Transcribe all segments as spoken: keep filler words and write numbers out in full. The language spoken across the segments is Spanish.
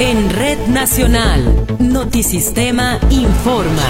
En Red Nacional, Notisistema informa.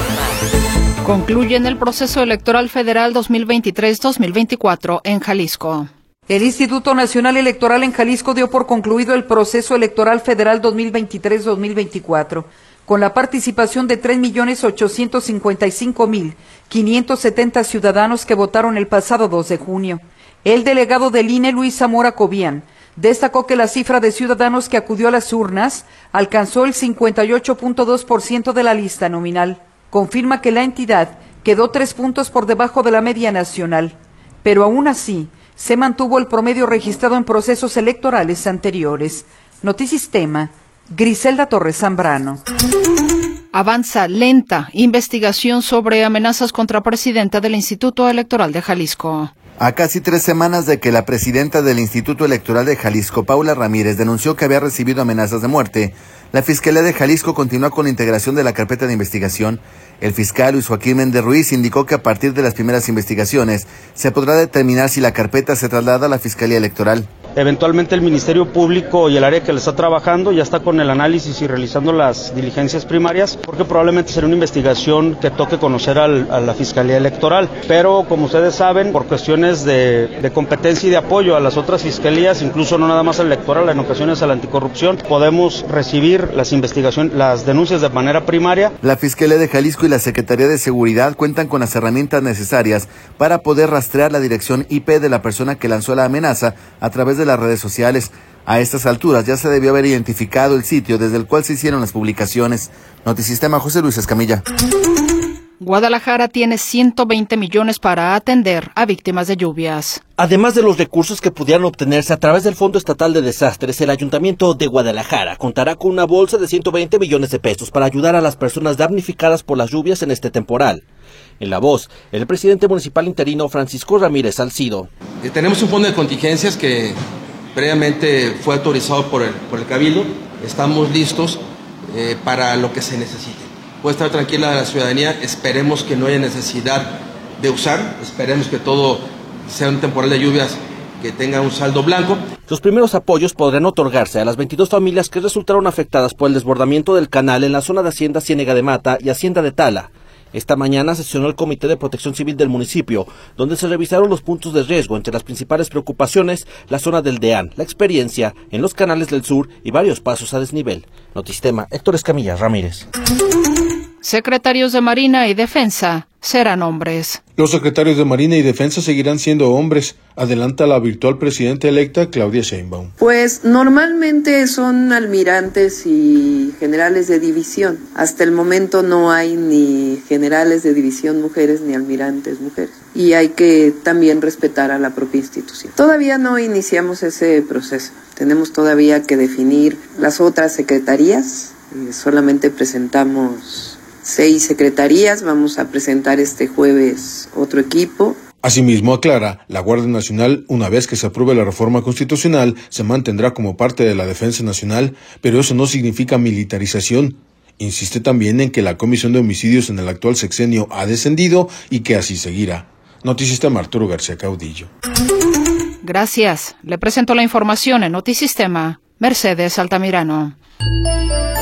Concluyen el proceso electoral federal dos mil veintitrés dos mil veinticuatro en Jalisco. El Instituto Nacional Electoral en Jalisco dio por concluido el proceso electoral federal dos mil veintitrés dos mil veinticuatro, con la participación de tres millones ochocientos cincuenta y cinco mil quinientos setenta ciudadanos que votaron el pasado dos de junio. El delegado del I N E, Luis Zamora Cobian, destacó que la cifra de ciudadanos que acudió a las urnas alcanzó el cincuenta y ocho punto dos por ciento de la lista nominal. Confirma que la entidad quedó tres puntos por debajo de la media nacional, pero aún así se mantuvo el promedio registrado en procesos electorales anteriores. Notisistema, Griselda Torres Zambrano. Avanza lenta investigación sobre amenazas contra presidenta del Instituto Electoral de Jalisco. A casi tres semanas de que la presidenta del Instituto Electoral de Jalisco, Paula Ramírez, denunció que había recibido amenazas de muerte, la Fiscalía de Jalisco continúa con la integración de la carpeta de investigación. El fiscal Luis Joaquín Méndez Ruiz indicó que a partir de las primeras investigaciones se podrá determinar si la carpeta se traslada a la Fiscalía Electoral. Eventualmente el Ministerio Público y el área que le está trabajando ya está con el análisis y realizando las diligencias primarias, porque probablemente será una investigación que toque conocer al, a la Fiscalía Electoral. Pero como ustedes saben, por cuestiones de, de competencia y de apoyo a las otras fiscalías, incluso no nada más a la electoral, en ocasiones a la anticorrupción, podemos recibir las investigaciones, las denuncias de manera primaria. La Fiscalía de Jalisco y la Secretaría de Seguridad cuentan con las herramientas necesarias para poder rastrear la dirección I P de la persona que lanzó la amenaza a través de las redes sociales. A estas alturas ya se debió haber identificado el sitio desde el cual se hicieron las publicaciones. Notisistema, José Luis Escamilla. Guadalajara tiene ciento veinte millones para atender a víctimas de lluvias. Además de los recursos que pudieran obtenerse a través del Fondo Estatal de Desastres, el Ayuntamiento de Guadalajara contará con una bolsa de ciento veinte millones de pesos para ayudar a las personas damnificadas por las lluvias en este temporal. En La Voz, el presidente municipal interino Francisco Ramírez Salcido. Eh, tenemos un fondo de contingencias que previamente fue autorizado por el, por el Cabildo. Estamos listos eh, para lo que se necesite. Puede estar tranquila la ciudadanía, esperemos que no haya necesidad de usar, esperemos que todo sea un temporal de lluvias que tenga un saldo blanco. Los primeros apoyos podrán otorgarse a las veintidós familias que resultaron afectadas por el desbordamiento del canal en la zona de Hacienda Ciénega de Mata y Hacienda de Tala. Esta mañana sesionó el Comité de Protección Civil del municipio, donde se revisaron los puntos de riesgo. Entre las principales preocupaciones, la zona del Deán, la experiencia en los canales del sur y varios pasos a desnivel. Notisistema, Héctor Escamilla Ramírez. Secretarios de Marina y Defensa serán hombres. Los secretarios de Marina y Defensa seguirán siendo hombres, adelanta la virtual presidenta electa Claudia Sheinbaum. Pues normalmente son almirantes y generales de división. Hasta el momento no hay ni generales de división mujeres ni almirantes mujeres. Y hay que también respetar a la propia institución. Todavía no iniciamos ese proceso. Tenemos todavía que definir las otras secretarías. Eh, solamente presentamos seis secretarías, vamos a presentar este jueves otro equipo. Asimismo, aclara, la Guardia Nacional, una vez que se apruebe la reforma constitucional, se mantendrá como parte de la Defensa Nacional, pero eso no significa militarización. Insiste también en que la Comisión de Homicidios en el actual sexenio ha descendido y que así seguirá. Notisistema, Arturo García Caudillo. Gracias. Le presento la información en Notisistema, Mercedes Altamirano.